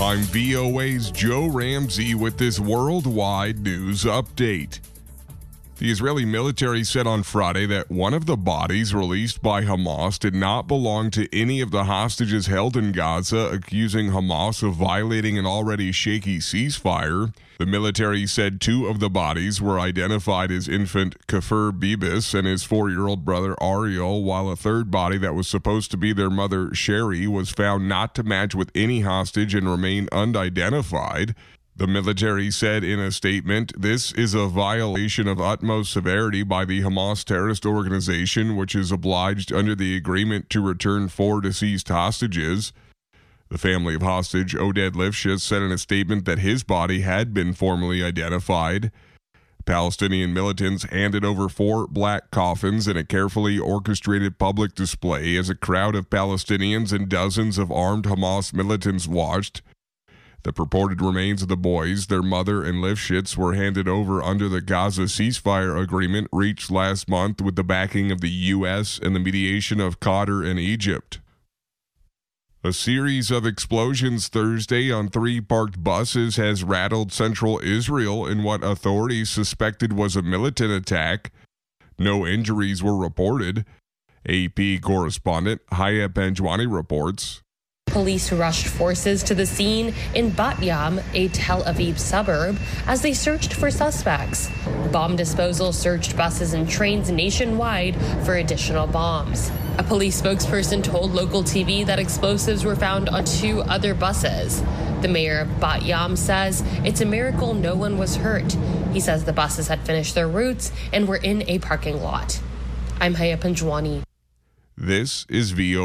I'm VOA's Joe Ramsey with this worldwide news update. The Israeli military said on Friday that one of the bodies released by Hamas did not belong to any of the hostages held in Gaza, accusing Hamas of violating an already shaky ceasefire. The military said two of the bodies were identified as infant Kafir Bibis and his 4-year-old brother Ariel, while a third body that was supposed to be their mother Sherry was found not to match with any hostage and remain unidentified. The military said in a statement, "This is a violation of utmost severity by the Hamas terrorist organization, which is obliged under the agreement to return 4 deceased hostages." The family of hostage Oded Lifshitz said in a statement that his body had been formally identified. Palestinian militants handed over 4 black coffins in a carefully orchestrated public display as a crowd of Palestinians and dozens of armed Hamas militants watched. The purported remains of the boys, their mother, and Lifshitz were handed over under the Gaza ceasefire agreement reached last month with the backing of the U.S. and the mediation of Qatar and Egypt. A series of explosions Thursday on 3 parked buses has rattled central Israel in what authorities suspected was a militant attack. No injuries were reported. AP correspondent Haya Panjwani reports. Police rushed forces to the scene in Bat Yam, a Tel Aviv suburb, as they searched for suspects. Bomb disposal searched buses and trains nationwide for additional bombs. A police spokesperson told local TV that explosives were found on 2 other buses. The mayor of Bat Yam says it's a miracle no one was hurt. He says the buses had finished their routes and were in a parking lot. I'm Haya Panjwani. This is VOA.